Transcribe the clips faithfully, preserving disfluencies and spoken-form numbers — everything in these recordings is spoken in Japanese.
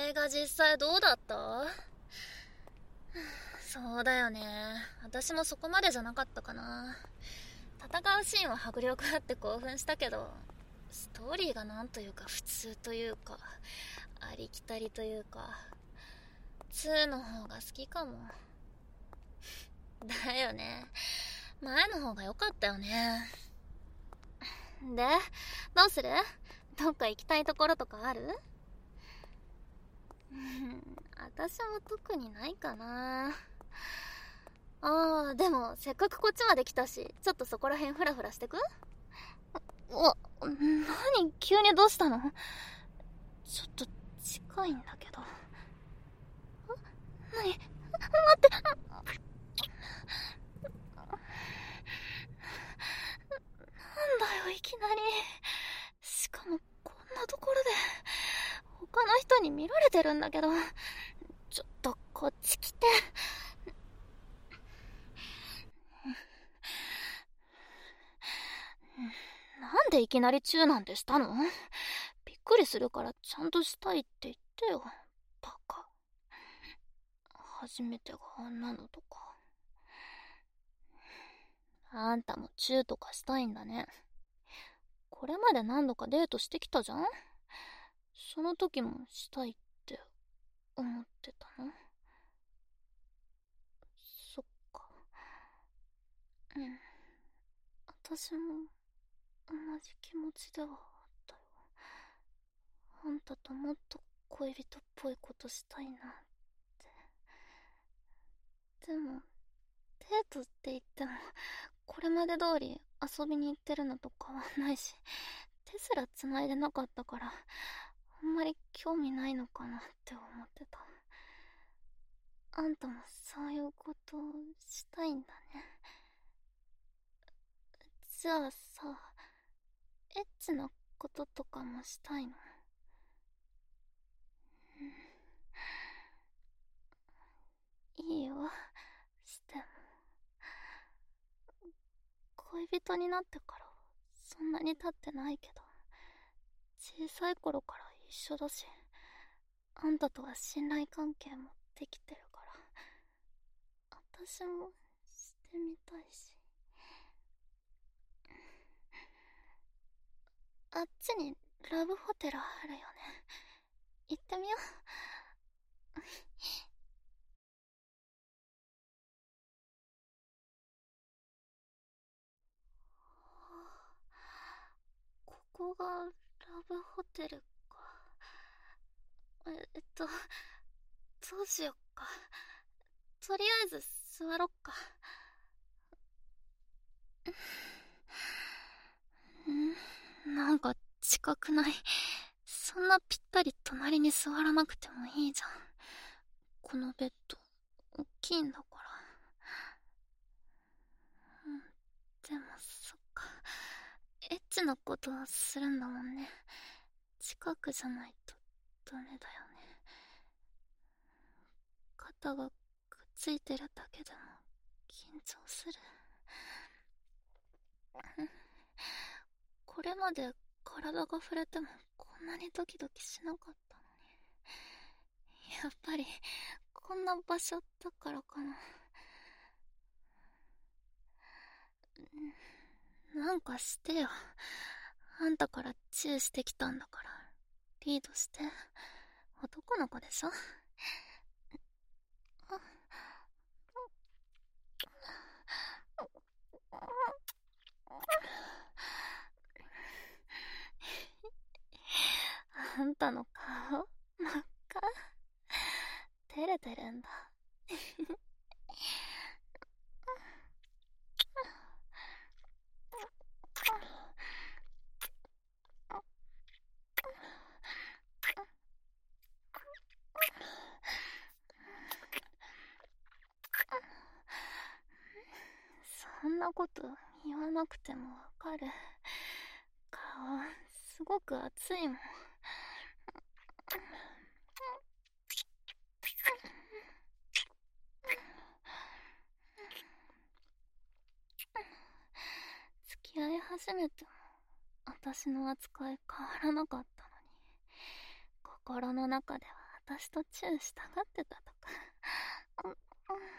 映画実際どうだった？そうだよね。私もそこまでじゃなかったかな。戦うシーンは迫力あって興奮したけど、ストーリーがなんというか普通というか、ありきたりというか、ツーの方が好きかも。だよね。前の方が良かったよね。で、どうする？どっか行きたいところとかある？うん、私は特にないかな。あー、でもせっかくこっちまで来たし、ちょっとそこら辺フラフラしてく？お、何急にどうしたの？ちょっと近いんだけど。何？待って。なんだよ、いきなり。しかもこんなところで他の人に見られてるんだけど。ちょっとこっち来て。なんでいきなりチューなんてしたの？びっくりするからちゃんとしたいって言ってよ、バカ。初めてがあんなのとか。あんたもチューとかしたいんだね。これまで何度かデートしてきたじゃん？その時もしたいって思ってたの？そっか。うん。私も同じ気持ちではあったよ。あんたともっと恋人っぽいことしたいなって。でも、デートって言っても、これまで通り遊びに行ってるのと変わんないし、手すら繋いでなかったから、あんまり興味ないのかなって思ってた。あんたもそういうことしたいんだね。じゃあさ、エッチなこととかもしたいの？いいよ、しても。恋人になってからそんなに経ってないけど、小さい頃から一緒だし、あんたとは信頼関係もできてるから、私もしてみたいし。あっちにラブホテルあるよね。行ってみよう。ここがラブホテルか。ええっと、どうしよっか。とりあえず座ろっか。んなんか近くない？そんなぴったり隣に座らなくてもいいじゃん。このベッド、大きいんだから。うん、でもそっか。エッチなことはするんだもんね。近くじゃないとダメだよね。肩がくっついてるだけでも緊張する。これまで体が触れてもこんなにドキドキしなかったのに。やっぱりこんな場所だからかな。なんかしてよ。あんたからチューしてきたんだからリードして。男の子でしょ？あんたの顔真っ赤。照れてるんだ。そんなこと言わなくてもわかる。顔すごく熱いもん。付き合い始めても私の扱い変わらなかったのに、心の中では私とチューしたがってたとか。うんうん、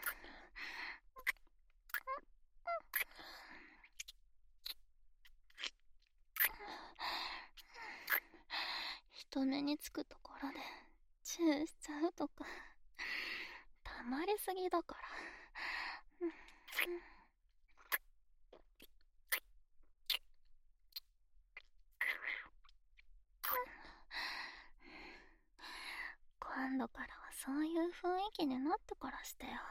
人目につくところでチューしちゃうとか、たまりすぎだから。うんうん、今度からはそういう雰囲気になってからしてよ。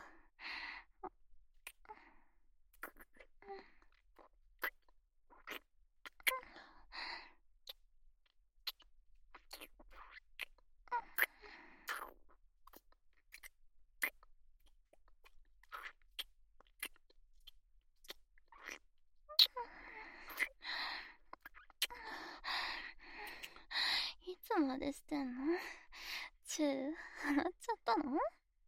いつまでしてんの？チュー、ハマっちゃったの？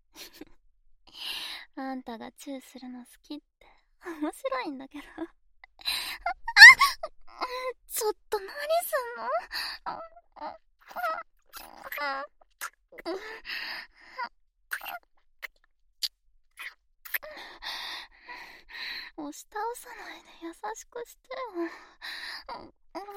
あんたがチューするの好きって面白いんだけど。ちょっと何すんの？押し倒さないで優しくしてよ。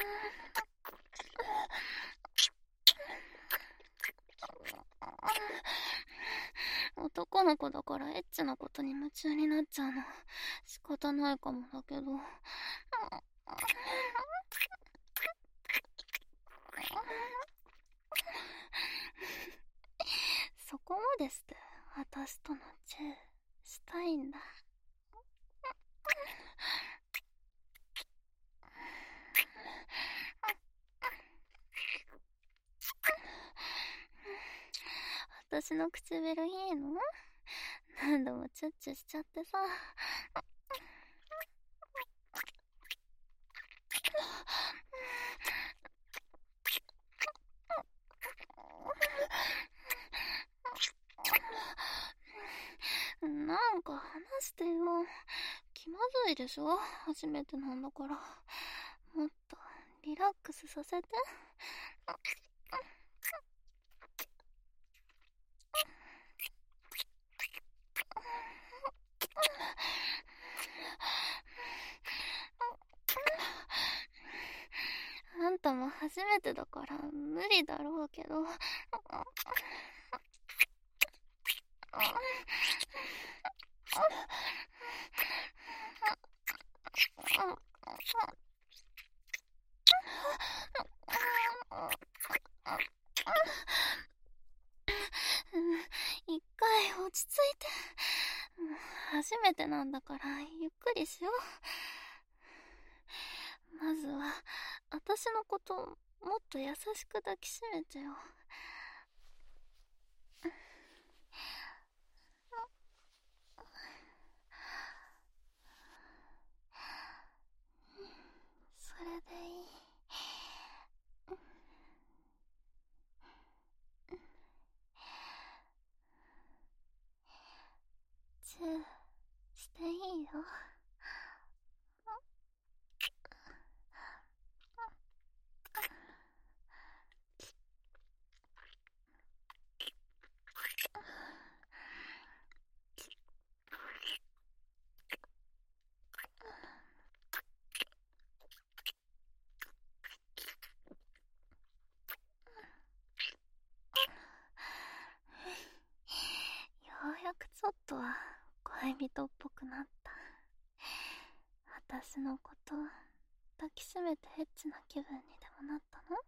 男の子だからエッチなことに夢中になっちゃうの仕方ないかもだけど。そこまでして私とのチューしたいんだ。私の唇いいの？何度もチュッチュしちゃってさ。なんか話してよ。気まずいでしょ？初めてなんだから。もっとリラックスさせて。あんたも初めてだから無理だろうけど。一回落ち着いて。初めてなんだからゆっくりしよう。まずは私のこともっと優しく抱きしめてよ。それでいい。チューしていいよ。ようやくちょっとは恋人っぽくなった。私のこと抱きしめてエッチな気分にでもなったの？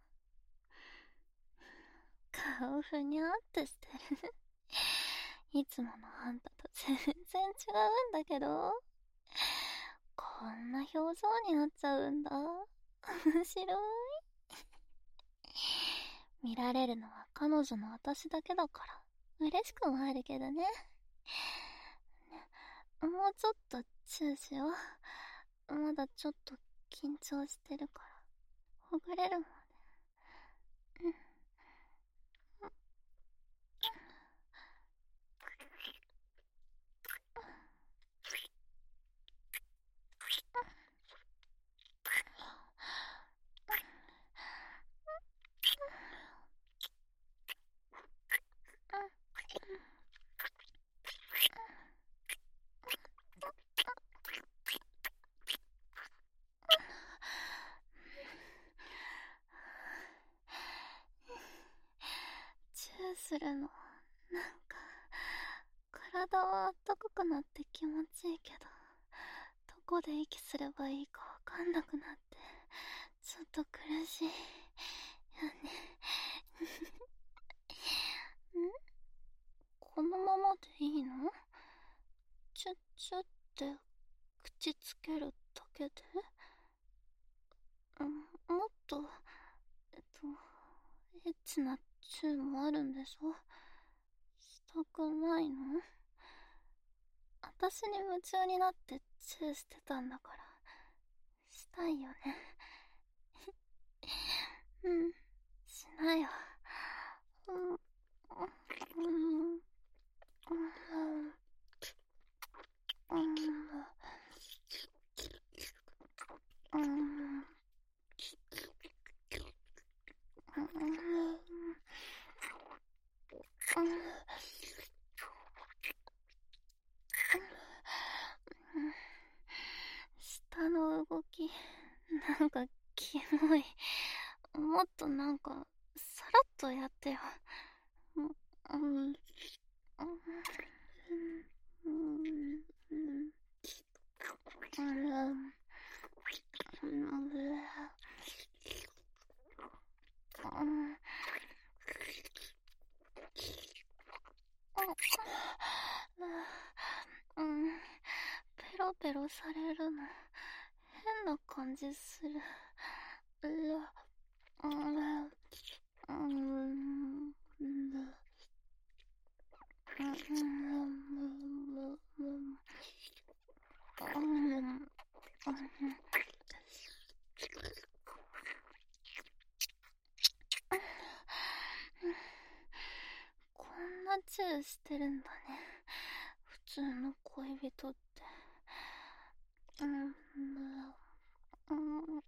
顔ふにゃーってしてる。いつものあんたと全然違うんだけど。こんな表情になっちゃうんだ。面白い。見られるのは彼女の私だけだから嬉しくもあるけどね。もうちょっとチューしよう。まだちょっと緊張してるからほぐれるまで。うん。 するの。なんか、体はあったかくなって気持ちいいけど、どこで息すればいいかわかんなくなって、ちょっと苦しいよね。ん？このままでいいの？チュッチュって口つけるだけで？うん、もっと、えっと、エッチなチューもあるんでしょ？したくないの？私に夢中になってチューしてたんだから、したいよね。うん、しないわ。うん、うん、うん、うん、うん、うん、下の動き、なんかキモい。もっとなんか、さらっとやってよ。うん、うん、うん、うん、うん、うん、ペロペロされるの変な感じする。ううん、うん、うん、こんなチューしてるんだね、普通の恋人って。うん、うん、うん、うん、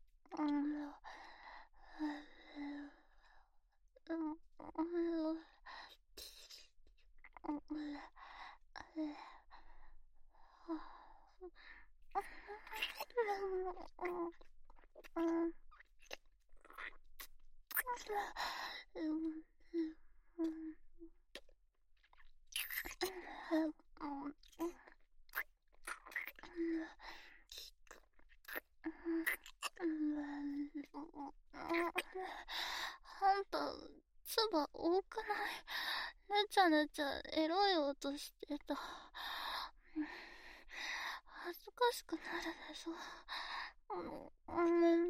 あんた、唾多くない？ぬちゃぬちゃエロい音してた。恥ずかしくなるでしょ。うん、うん、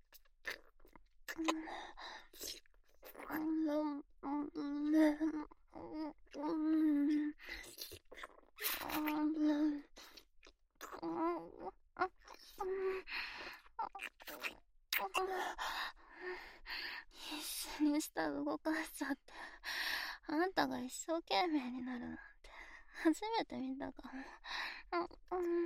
一緒に舌動かしちゃって、あんたが一生懸命になるなんて初めて見たかも。うん、うん、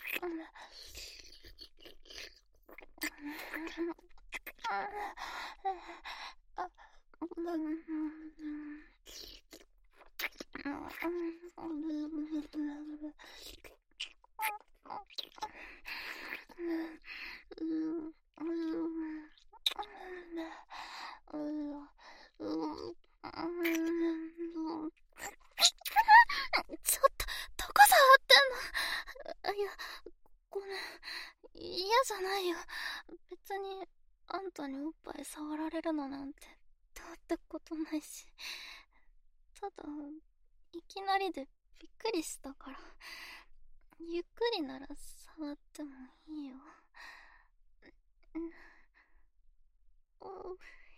ちょっと、どこ触ってんの？いや、ごめん。嫌じゃないよ。別に、あんたにおっぱい触られるのなんて、どうってことないし。ただ、いきなりでびっくりしたから。ゆっくりなら触ってもいいよ。うん、お、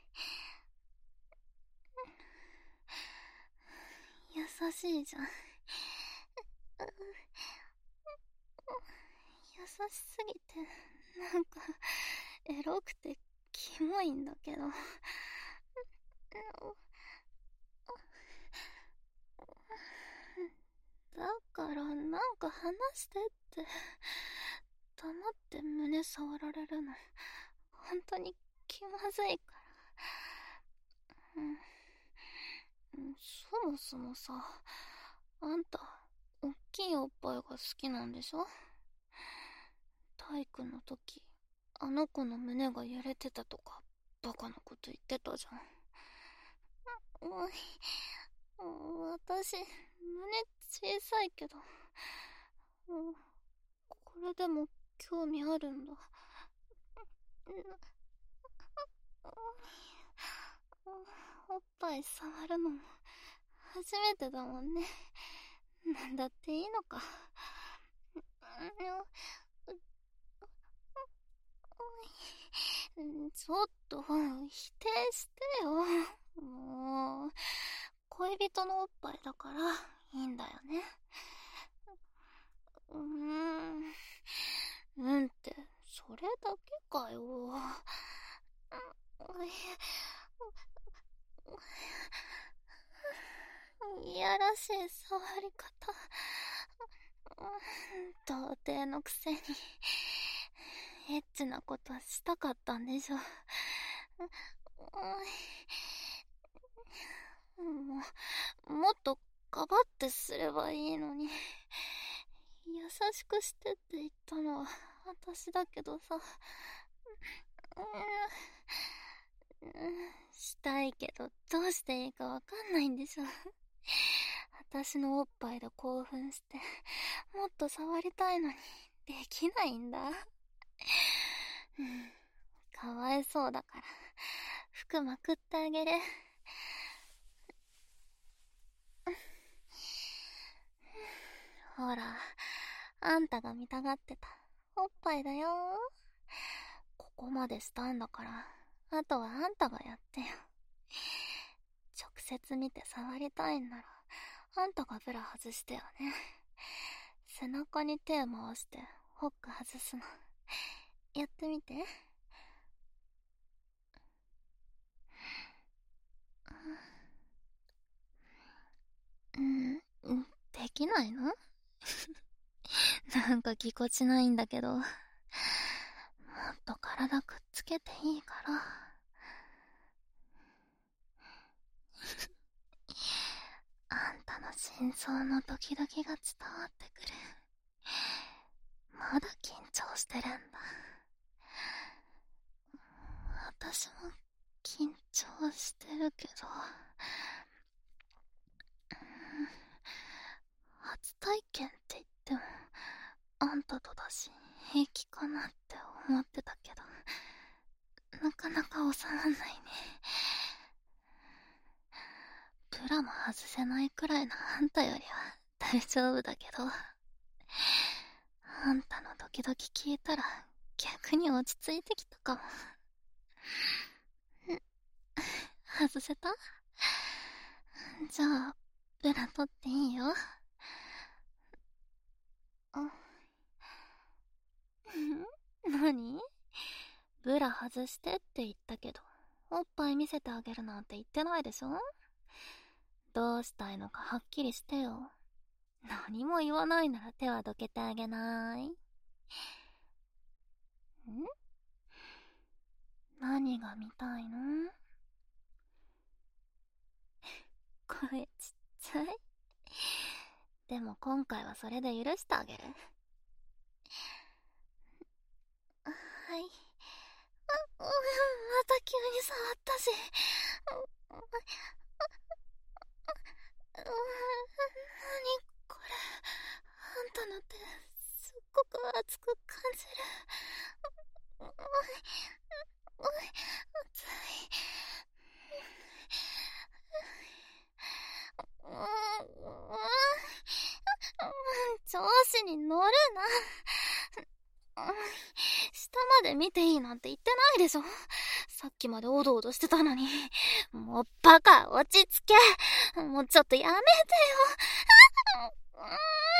優しいじゃん。優しすぎて、なんか、エロくてキモいんだけど。だからなんか話してって。黙って胸触られるの本当に気まずいから。うん、そもそもさ、あんたおっきいおっぱいが好きなんでしょ？体育の時あの子の胸が揺れてたとかバカなこと言ってたじゃん。 おい、私、胸小さいけど、これでも興味あるんだ。おっぱい触るのも初めてだもんね。なんだっていいのか。ちょっと否定してよ。もう恋人のおっぱいだからいいんだよね。うーんうんってそれだけかよ。いやらしい触り方。童貞のくせにエッチなことしたかったんでしょ。もうもっとかばってすればいいのに。優しくしてって言ったのは私だけどさ。したいけどどうしていいかわかんないんでしょ。私のおっぱいで興奮してもっと触りたいのにできないんだ。かわいそうだから服まくってあげる。ほら、あんたが見たがってたおっぱいだよ。ここまでしたんだから、あとはあんたがやってよ。直接見て触りたいんなら、あんたがブラ外してよね。背中に手回してホック外すの。やってみて。うん、できないの？なんかぎこちないんだけど。もっと体くっつけていいから。あんたの心臓のドキドキが伝わってくる。まだ緊張してるんだ。私も緊張してるけど、初体験って言ってもあんたとだし平気かなって思ってたけど、なかなか収まんないね。ブラも外せないくらいのあんたよりは大丈夫だけど、あんたのドキドキ聞いたら逆に落ち着いてきたかも。外せた？じゃあブラ取っていいよ。何？ブラ外してって言ったけど、おっぱい見せてあげるなんて言ってないでしょ。どうしたいのかはっきりしてよ。何も言わないなら手はどけてあげない。ん？何が見たいの？声ちっちゃい。でも今回はそれで許してあげる。はい。あ、また急に触ったし。何これ。あんたの手すっごく熱く感じる。おいおい、熱い。調子に乗るな。下まで見ていいなんて言ってないでしょ。さっきまでおどおどしてたのに。もうバカ、落ち着け。もうちょっとやめてよ。服脱が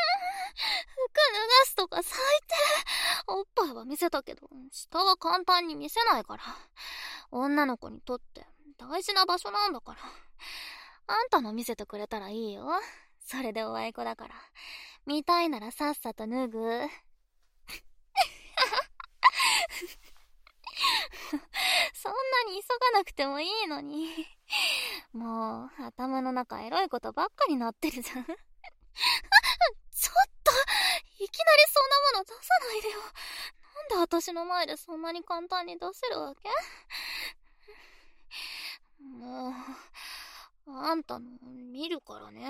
すとか最低。おっぱいは見せたけど下は簡単に見せないから。女の子にとって大事な場所なんだから。あんたの見せてくれたらいいよ。それでおあいこだから。見たいならさっさと脱ぐ。そんなに急がなくてもいいのに。もう頭の中エロいことばっかりなってるじゃん。ちょっといきなりそんなもの出さないでよ。なんで私の前でそんなに簡単に出せるわけ？もうあんたの見るからね。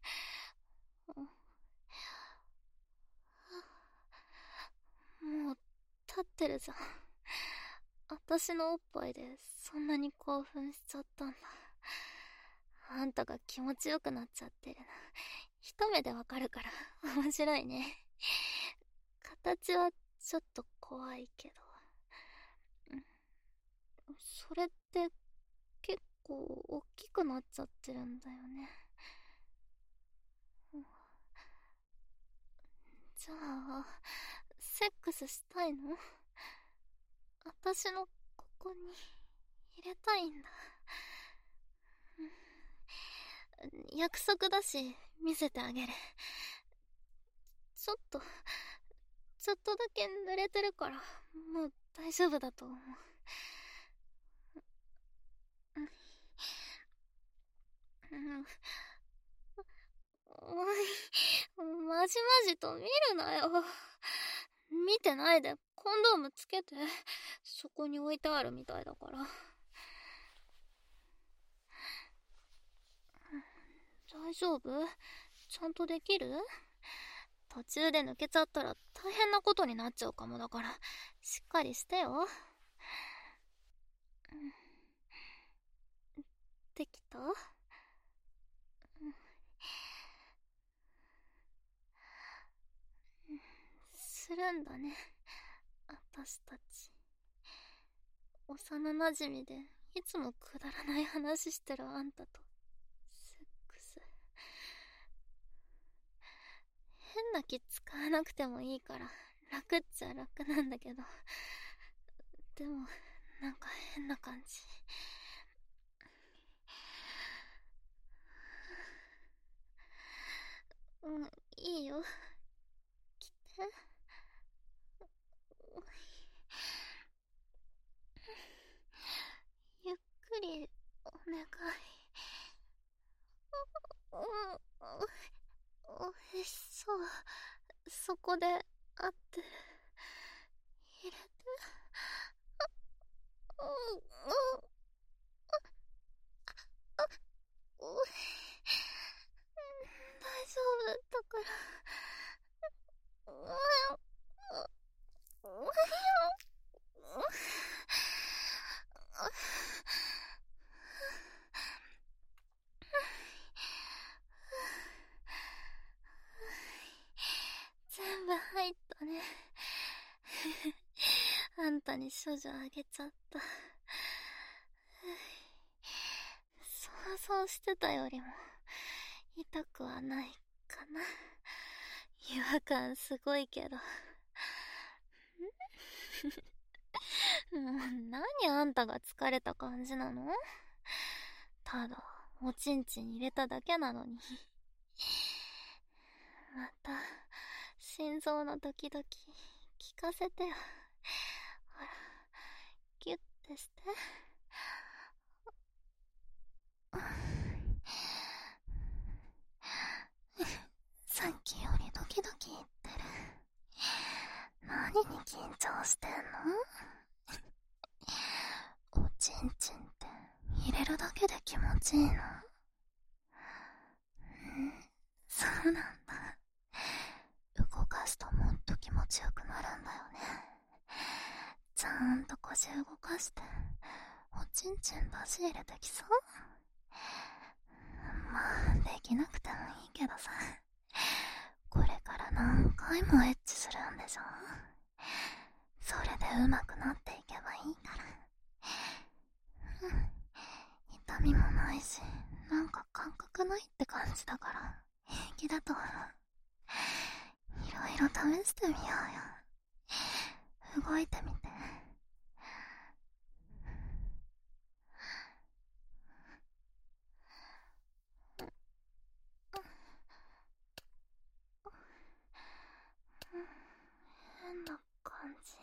もう立ってるじゃん。私のおっぱいでそんなに興奮しちゃったんだ。あんたが気持ちよくなっちゃってるの一目でわかるから面白いね。形はちょっと怖いけど、それって結構大きくなっちゃってるんだよね。じゃあセックスしたいの？私のここに入れたいんだ。約束だし見せてあげる。ちょっとちょっとだけ濡れてるからもう大丈夫だと思う。うん、おい、まじまじと見るなよ。見てないでコンドームつけて。そこに置いてあるみたいだから。大丈夫？ちゃんとできる？途中で抜けちゃったら大変なことになっちゃうかもだから、しっかりしてよ。できた？するんだね、私たち。幼なじみでいつもくだらない話してるあんたとセックス。変な気使わなくてもいいから楽っちゃ楽なんだけど、でもなんか変な感じ。うん、いいよ、来て。ゆっくりお願い。うん、おいしそう。そこで合ってる。入れて。うん、うん、あ、おい、大丈夫だから。うん、うん、うん、全部入ったね。あんたに処女あげちゃった。想像してたよりも痛くはないかな。違和感すごいけど。もう何あんたが疲れた感じなの？ただおちんちん入れただけなのに。また心臓のドキドキ聞かせてよ。ほら、ギュッてして。さっきよりドキドキ言ってる。何に緊張してんの？おちんちんって入れるだけで気持ちいいの？そうなんだ。動かすともっと気持ちよくなるんだよね。ちゃんと腰動かしておちんちん出し入れてきそう？まあできなくてもいいけどさ、これから何回もエッチするんでしょ？それで上手くなっていけばいいから。うん、痛みもないし、なんか感覚ないって感じだから平気だと思う。いろいろ試してみようよ。動いてみて。変な感じ。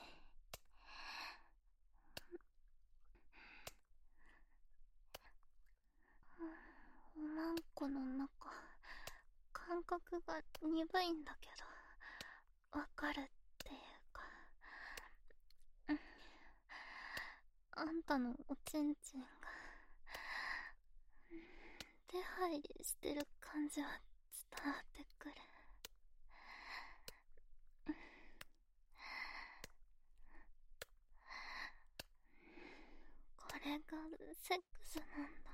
おまんこの中、感覚が鈍いんだけど、わかるっていうか。うん、あんたのおちんちんが出配慮してる感じは伝わってくる。これがセックスなんだ。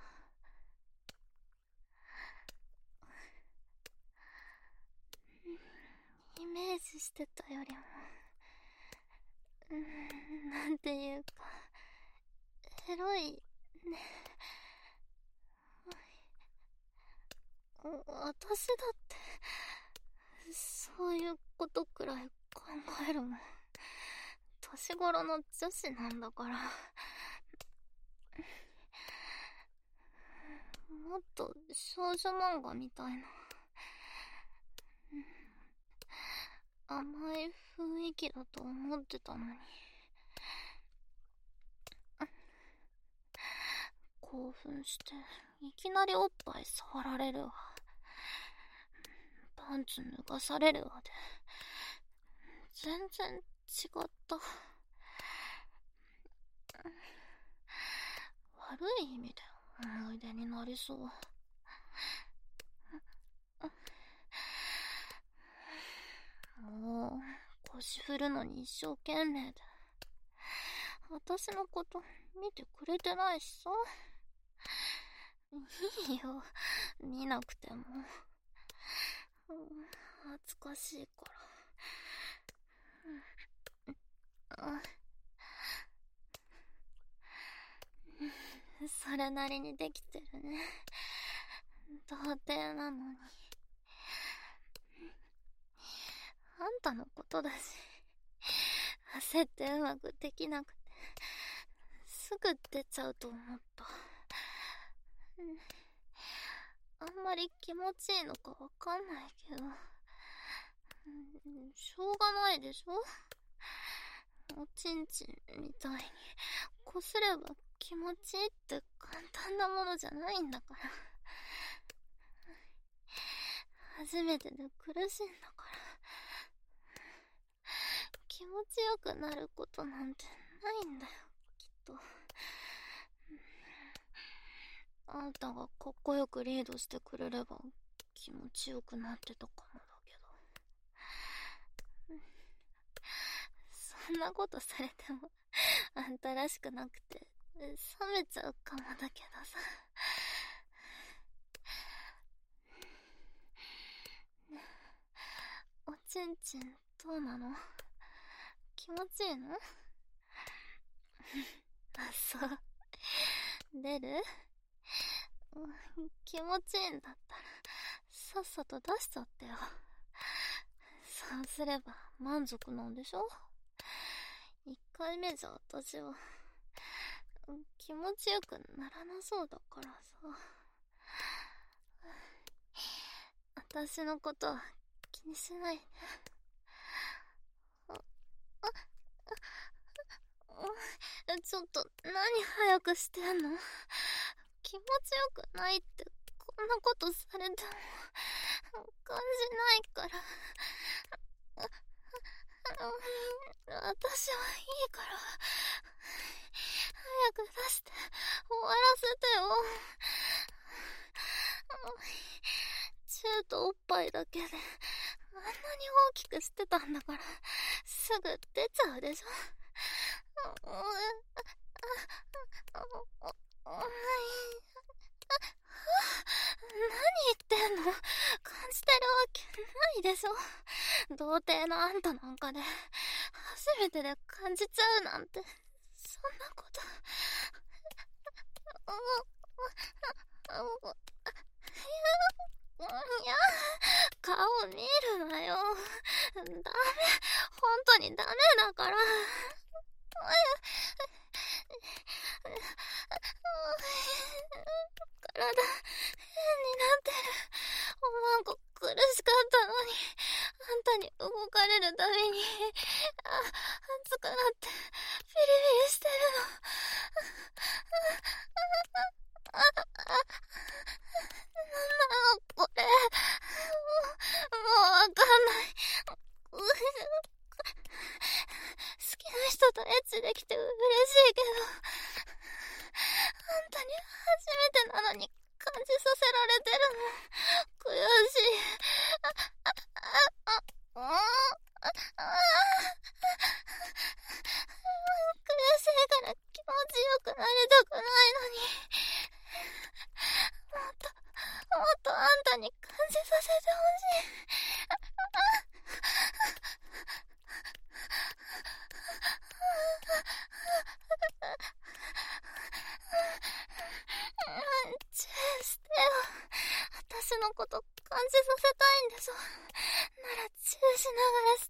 イメージしてたよりも、うーん、なんていうか、エロいね。私だってそういうことくらい考えるもん。年頃の女子なんだから。もっと少女漫画みたいな甘い雰囲気だと思ってたのに。興奮していきなりおっぱい触られるわ、パンツ脱がされるわで全然違った。悪い意味で思い出になりそう。もう腰振るのに一生懸命で私のこと見てくれてないしさ。いいよ、見なくても。恥ずかしいから。それなりにできてるね。童貞なのに。あんたのことだし、焦ってうまくできなくてすぐ出ちゃうと思った。あんまり気持ちいいのかわかんないけど、しょうがないでしょ。おちんちんみたいにこすれば気持ちいいって簡単なものじゃないんだから。初めてで苦しいんだから。気持ちよくなることなんてないんだよ、きっと。あんたがかっこよくリードしてくれれば気持ちよくなってたかもだけど。そんなことされてもあんたらしくなくて冷めちゃうかもだけどさ。おちんちんどうなの？気持ちいいの？あ、そう。出る？気持ちいいんだったらさっさと出しちゃってよ。そうすれば満足なんでしょ？一回目じゃ私は気持ちよくならなそうだからさ。私のことは気にしないで。あ、あ、あ、ちょっと何早くしてんの？気持ちよくないってこんなことされても感じないから。私はいいから早く出して終わらせてよ。チューとおっぱいだけであんなに大きくしてたんだからすぐ出ちゃうでしょ。何言ってんの？感じてるわけないでしょ。童貞のあんたなんかで初めてで感じちゃうなんてそんなこと。いや、顔見るなよ。ダメ、本当にダメだから。体変になってる。おまんこ苦しかったのにあんたに動かれるたびにあ熱くなってピリピリしてるの。なんだろこれ。もう、もうわかんない。好きな人とエッチできて嬉しいけどあんたに初めてなのに感じさせられてるの。悔しい。あ、あ、あ、あ、あ、あ、悔しいから気持ちよくなりたくないのに。もっと、もっとあんたに感じさせてほしい。チューしてよ。私のこと感じさせたいんでしょ。ならチューしながらして。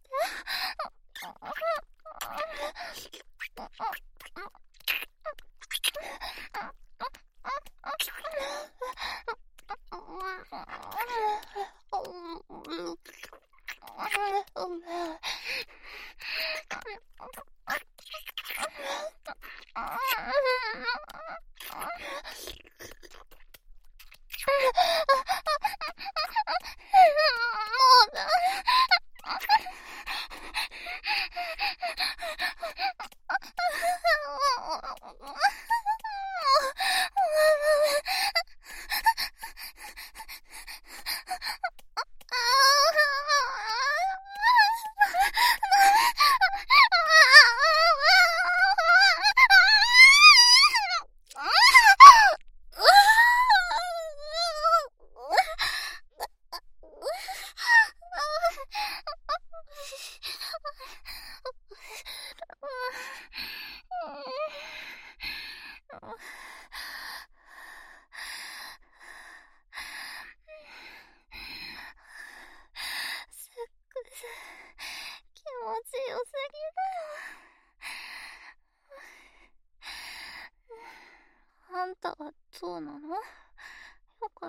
あんたはそうなの？よかった。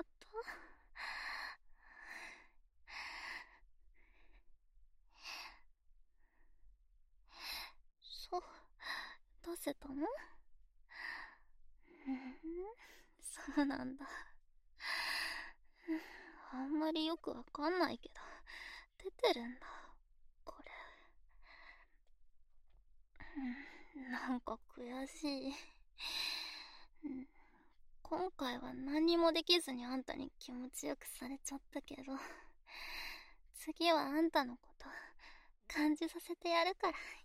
そう、出せたの？うん、そうなんだ。あんまりよくわかんないけど、出てるんだ、これ。なんか悔しい。今回は何もできずにあんたに気持ちよくされちゃったけど、次はあんたのこと感じさせてやるから